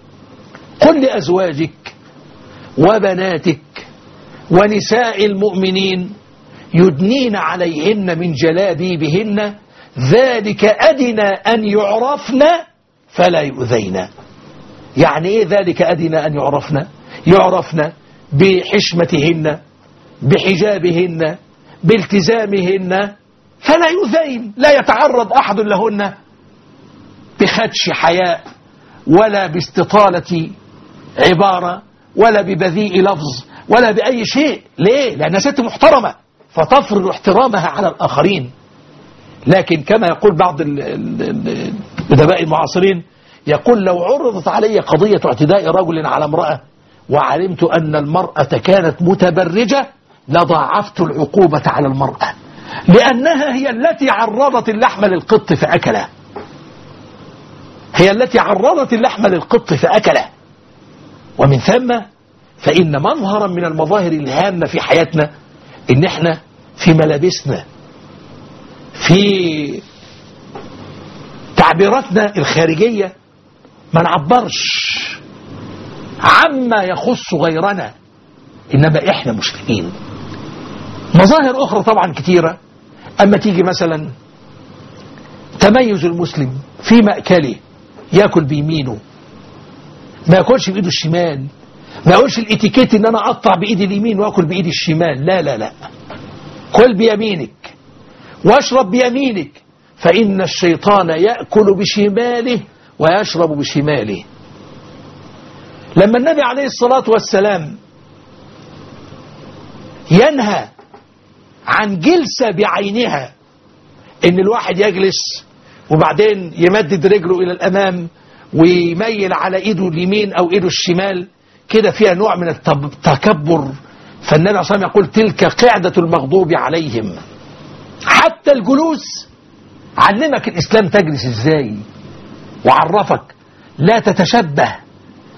قل لأزواجك وبناتك ونساء المؤمنين يدنين عليهن من جلابيبهن ذلك أدنى أن يعرفن فلا يؤذين. يعني إيه ذلك أدنى أن يعرفن؟ يعرفن بحشمتهن، بحجابهن، بالتزامهن، فلا يؤذين، لا يتعرض أحد لهن بخدش حياء ولا باستطالة عبارة ولا ببذيء لفظ ولا بأي شيء. ليه؟ لأنها ست محترمة فتفرض احترامها على الآخرين. لكن كما يقول بعض الأدباء المعاصرين، يقول لو عرضت علي قضية اعتداء رجل على امرأة وعلمت أن المرأة كانت متبرجة لضاعفت العقوبة على المرأة، لأنها هي التي عرضت اللحم للقط فأكله، هي التي عرضت اللحم للقط فأكله. ومن ثم فإن مظهرا من المظاهر الهامة في حياتنا إن احنا في ملابسنا، في تعبيراتنا الخارجية ما نعبرش عما يخص غيرنا، إنما إحنا مسلمين. مظاهر أخرى طبعا كثيرة. أما تيجي مثلا تميز المسلم في مأكله، يأكل بيمينه، ما يأكلش بإيده الشمال، ما يقولش الاتيكيت إن أنا أقطع بإيدي اليمين وأكل بإيدي الشمال، لا لا لا، كل بيمينك واشرب بيمينك، فإن الشيطان يأكل بشماله ويشرب بشماله. لما النبي عليه الصلاة والسلام ينهى عن جلسة بعينها، إن الواحد يجلس وبعدين يمدد رجله إلى الأمام ويميل على إيده اليمين أو إيده الشمال، كده فيها نوع من التكبر. فالنبي عليه الصلاة والسلام يقول تلك قاعدة المغضوب عليهم. حتى الجلوس علمك الإسلام تجلس إزاي، وعرفك لا تتشبه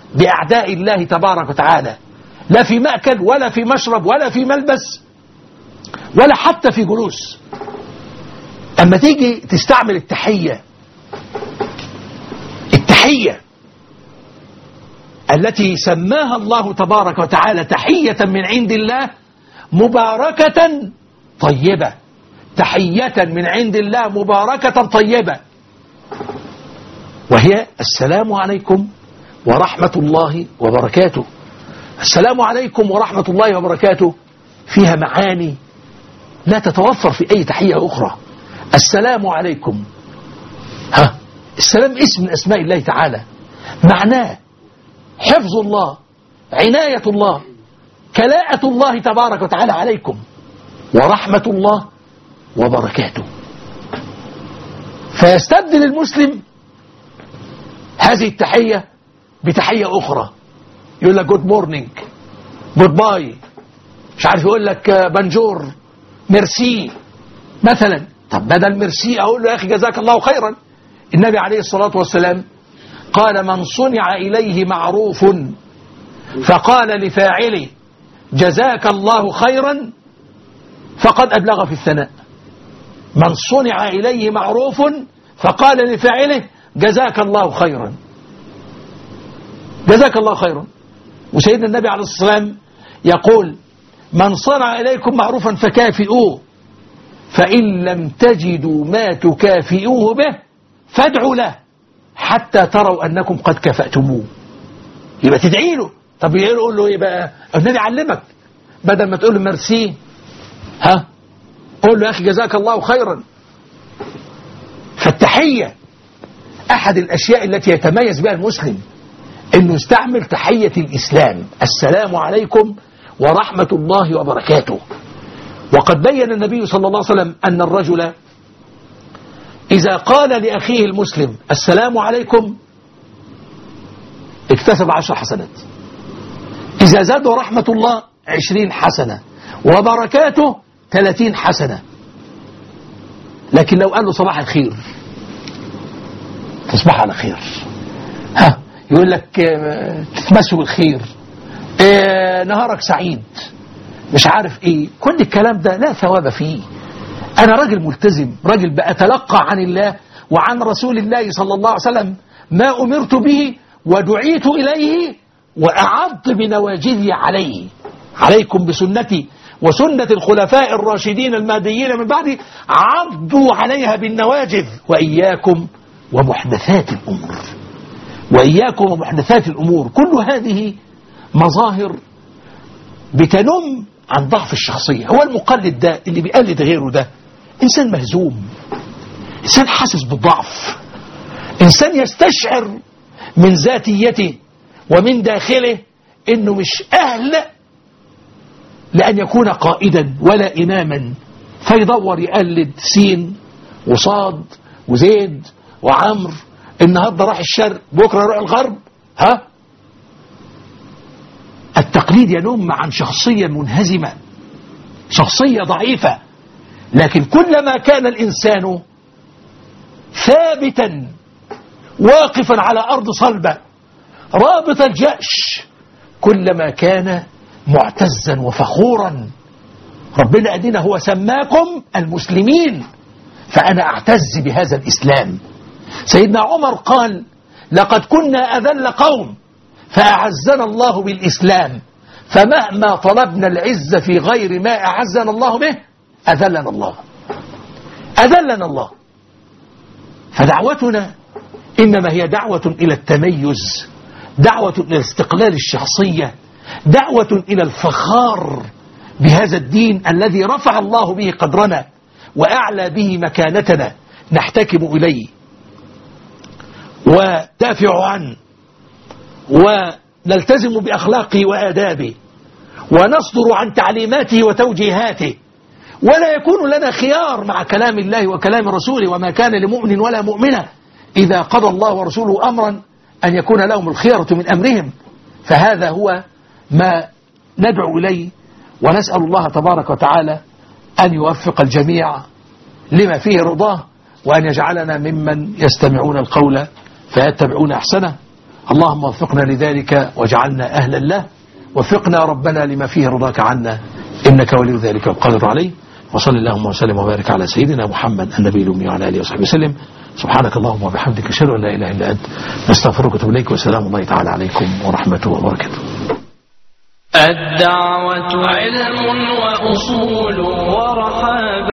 بأعداء الله تبارك وتعالى، لا في مأكل ولا في مشرب ولا في ملبس، ولا حتى في جلوس. أما تيجي تستعمل التحية التي سماها الله تبارك وتعالى تحية من عند الله مباركة طيبة، تحية من عند الله مباركة طيبة، وهي السلام عليكم ورحمة الله وبركاته. السلام عليكم ورحمة الله وبركاته فيها معاني لا تتوفر في أي تحية أخرى. السلام عليكم، السلام اسم من أسماء الله تعالى، معناه حفظ الله، عناية الله، كلاءة الله تبارك وتعالى عليكم، ورحمة الله وبركاته. فيستبدل المسلم هذه التحية بتحية أخرى، يقول لك جود مورنينج، جود باي، مش عارف يقول لك بنجور، ميرسي مثلا. طب بدل ميرسي أقول له يا أخي جزاك الله خيرا. النبي عليه الصلاة والسلام قال من صنع إليه معروف فقال لفاعله جزاك الله خيرا فقد أبلغ في الثناء. من صنع إليه معروف فقال لفاعله جزاك الله خيرا، جزاك الله خيرا. وسيدنا النبي عليه الصلاة والسلام يقول من صنع إليكم معروفا فكافئوه، فإن لم تجدوا ما تكافئوه به فادعوا له حتى تروا أنكم قد كفأتموه. يبقى تدعي له. طب يقول له إيه بقى؟ النبي علمك بدل ما تقول له ميرسي، قول له يا أخي جزاك الله خيرا. فالتحية أحد الأشياء التي يتميز بها المسلم أنه يستعمل تحية الإسلام، السلام عليكم ورحمة الله وبركاته. وقد بين النبي صلى الله عليه وسلم أن الرجل إذا قال لأخيه المسلم السلام عليكم اكتسب 10 حسنات، إذا زاد رحمة الله 20 حسنة، وبركاته 30 حسنة. لكن لو قال له صباح الخير، تصبح على خير، يقول لك تتمسوا بالخير، نهارك سعيد، مش عارف ايه، كل الكلام ده لا ثواب فيه. انا راجل ملتزم، راجل بأتلقى عن الله وعن رسول الله صلى الله عليه وسلم ما أمرت به ودعيت إليه وأعض بنواجذي عليه. عليكم بسنتي وسنة الخلفاء الراشدين المهديين من بعدي، عضوا عليها بالنواجذ، وإياكم ومحدثات الأمور، وإياكم ومحدثات الأمور. كل هذه مظاهر بتنم عن ضعف الشخصية. هو المقلد ده اللي بيقلد غيره ده إنسان مهزوم، إنسان حاسس بالضعف، إنسان يستشعر من ذاتيته ومن داخله إنه مش أهل لأن يكون قائدا ولا إماما، فيدور يقلد سين وصاد وزيد وعمر. النهارده راح الشرق، بكره يروح الغرب. التقليد ينم عن شخصية منهزمة، شخصية ضعيفة. لكن كلما كان الإنسان ثابتا واقفا على أرض صلبة رابط الجأش، كلما كان معتزا وفخورا. ربنا أدينا هو سماكم المسلمين، فأنا أعتز بهذا الإسلام. سيدنا عمر قال لقد كنا أذل قوم فأعزنا الله بالإسلام، فمهما طلبنا العزة في غير ما أعزنا الله به أذلنا الله، أذلنا الله. فدعوتنا إنما هي دعوة إلى التميز، دعوة إلى استقلال الشخصية، دعوة إلى الفخار بهذا الدين الذي رفع الله به قدرنا وأعلى به مكانتنا، نحتكم إليه ودافع عنه ونلتزم بأخلاقه وآدابه ونصدر عن تعليماته وتوجيهاته، ولا يكون لنا خيار مع كلام الله وكلام رسوله. وما كان لمؤمن ولا مؤمنة إذا قضى الله ورسوله أمرا أن يكون لهم الخيرة من أمرهم. فهذا هو ما ندعو إليه، ونسأل الله تبارك وتعالى أن يوفق الجميع لما فيه رضاه، وأن يجعلنا ممن يستمعون القول فيتبعون أحسنه. اللهم وفقنا لذلك واجعلنا أهلا له، وفقنا ربنا لما فيه رضاك عنا، إنك ولي ذلك والقادر عليه. وصل اللهم وسلم وبارك على سيدنا محمد النبي الأمي وعلى آله وصحبه وسلم. سبحانك اللهم وبحمدك أشهد أن لا إله إلا أنت نستغفرك ونتوب إليك. والسلام الله تعالى عليكم ورحمته وبركاته. الدعوة علم وأصول ورحاب